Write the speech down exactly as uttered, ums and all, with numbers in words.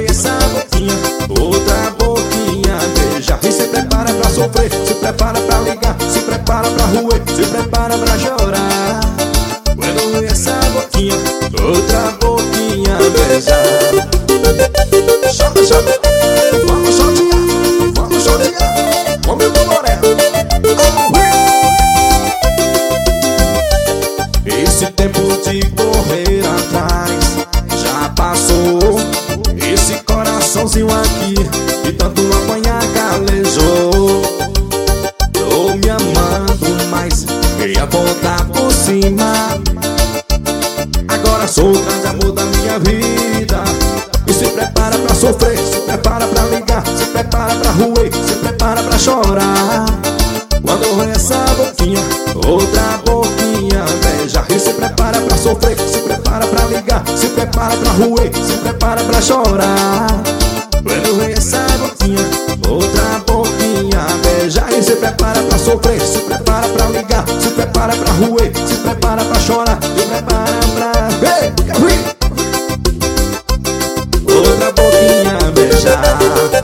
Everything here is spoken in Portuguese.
roer essa boquinha, outra boquinha beija. E se prepara pra sofrer, se prepara pra ligar, se prepara pra roer, se prepara pra chorar. Quando roer essa boquinha, outra boquinha beija. Chora, chora, vamos chorar, vamos chorar, com meu moreno. Esse tempo de correr atrás já passou. Esse coraçãozinho aqui de tanto apanhar calejou. Tô me amando, mas queria voltar por cima. Agora sou o grande amor da minha vida. E se prepara pra sofrer, se prepara pra ligar, se prepara pra roer, se prepara pra chorar. Quando roer essa boquinha, outra boquinha beija. E se prepara pra sofrer, se prepara pra ligar, se prepara pra roer, se prepara pra chorar. Quando roer essa boquinha, outra boquinha beija. E se prepara pra sofrer, se prepara pra ligar, se prepara pra roer, se prepara pra chorar, se prepara pra... Hey! Outra boquinha beijar.